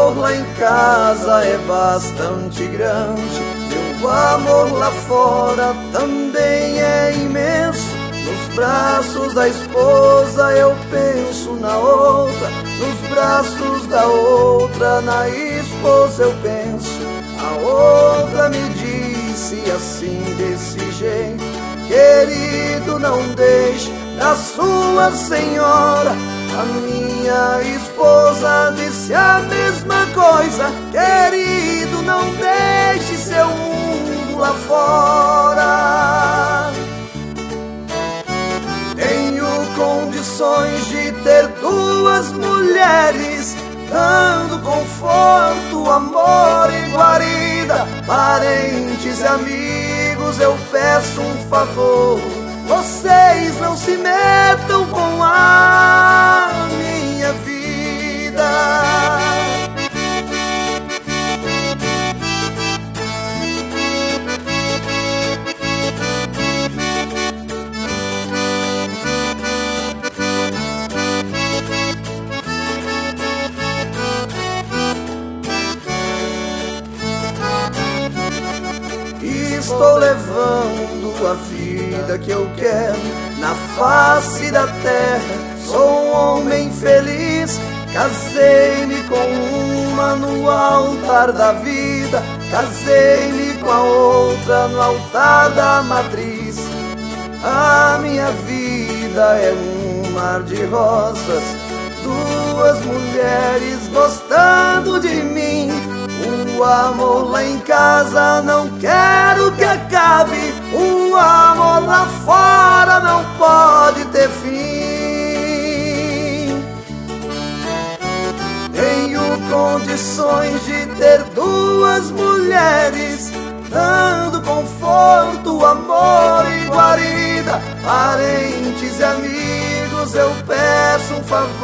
amor lá em casa é bastante grande, meu amor lá fora também é imenso. Nos braços da esposa eu penso na outra, nos braços da outra na esposa eu penso. A outra me disse assim desse jeito: querido, não deixe da sua senhora. A minha esposa disse a mesma coisa: querido, não deixe seu mundo lá fora. Tenho condições de ter duas mulheres, dando conforto, amor e guarida. Parentes e amigos, eu peço um favor: vocês não se metam com a minha vida. Estou levando a vida que eu quero na face da terra. Sou um homem feliz, casei-me com uma no altar da vida, casei-me com a outra no altar da matriz. A minha vida é um mar de rosas, duas mulheres gostando de mim. O amor lá em casa não quero que acabe, o amor lá fora não pode ter fim. Tenho condições de ter duas mulheres, dando conforto, amor e guarida. Parentes e amigos, eu peço um favor: